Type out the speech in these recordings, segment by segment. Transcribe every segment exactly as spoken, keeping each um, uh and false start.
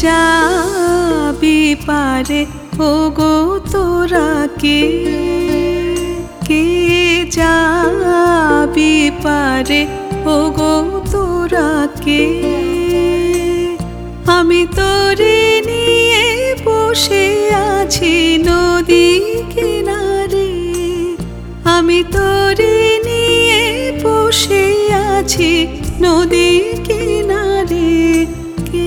যাবি পারে ওগো তোরা কে কে যাবি পারে ওগো তোরা কে আমি তোরে নিয়ে বসে আছি নদী কিনারে আমি তোরে নিয়ে বসে আছি নদী কিনারে কে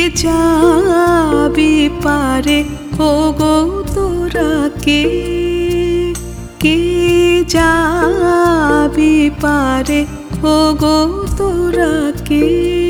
যাবি পারে ওগো তোরা কে কে যাবি পারে ওগো তোরা কে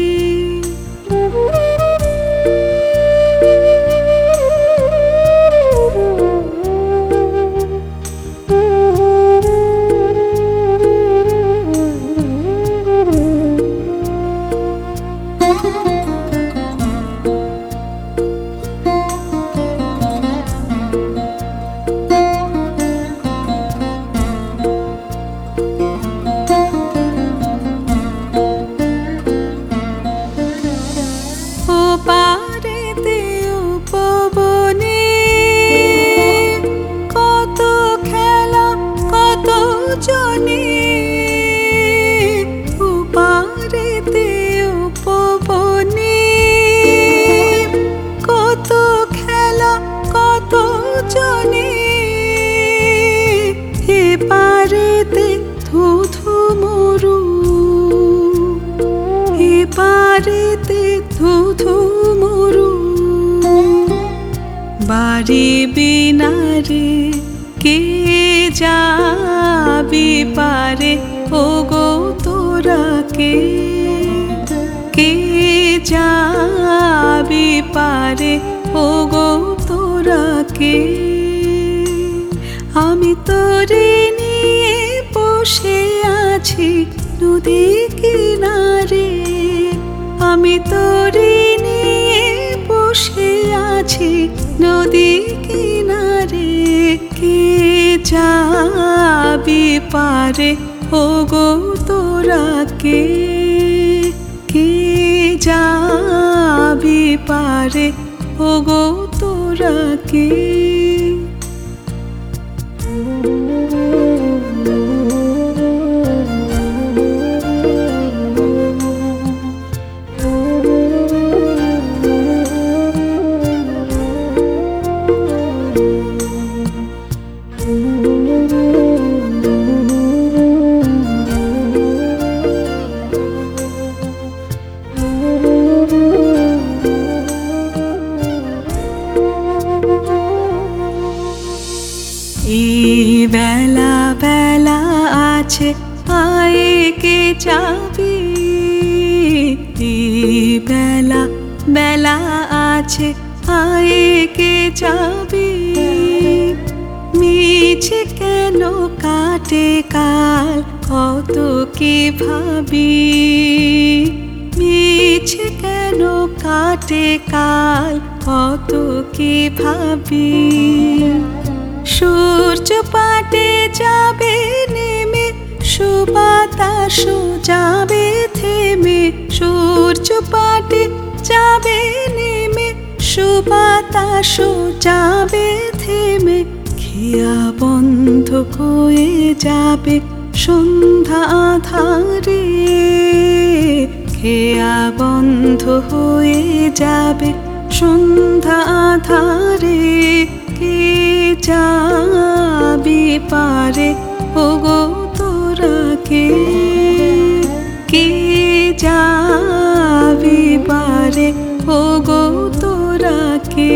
বাড়ি বিনারে কে যাবি পারে ওগো তোরা কে কে যাবি পারে ওগো তোরা কে আমি তোরে নিয়ে বসে আছি নদী কিনারে আমি তোরে নিয়ে বসে আছি নদী কিনারে কে যাবি পারে ওগো তোরা কে কে যাবি পারে ওগো তোরা কে বেলা বেলা আছে আয়ে কে যাবি বেলা বেলা আছে আয়ে কে যাবি মিছে কেন কাটে কাল কত কি ভাবি মিছে কেন কাটে কাল কত কি ভাবি সূর্য পাটে যাবে নেমে সুবাতাস যাবে থেমে সূর্য পাটে যাবে নেমে সুবাতাস যাবে থেমে খেয়া বন্ধ হয়ে যাবে সন্ধ্যা আধারে খেয়া বন্ধ হয়ে যাবে সন্ধ্যা আধারে কে যাবি পারে ওগো তোরা কে কে যাবি পারে ওগো তোরা কে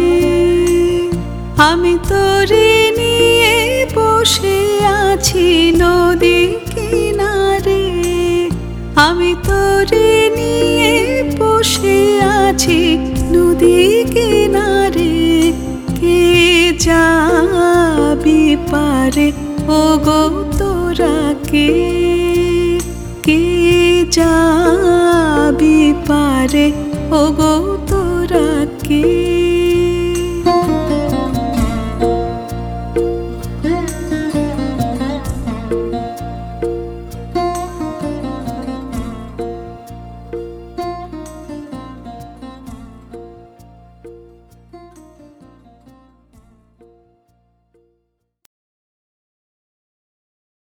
আমি তোরে নিয়ে বসে আছি নদী কিনারে আমি তোরে নিয়ে বসে আছি নদী কিনারে কে যাবি পারে ওগো তোরা কে কে যাবি পারে ওগো তোরা কে।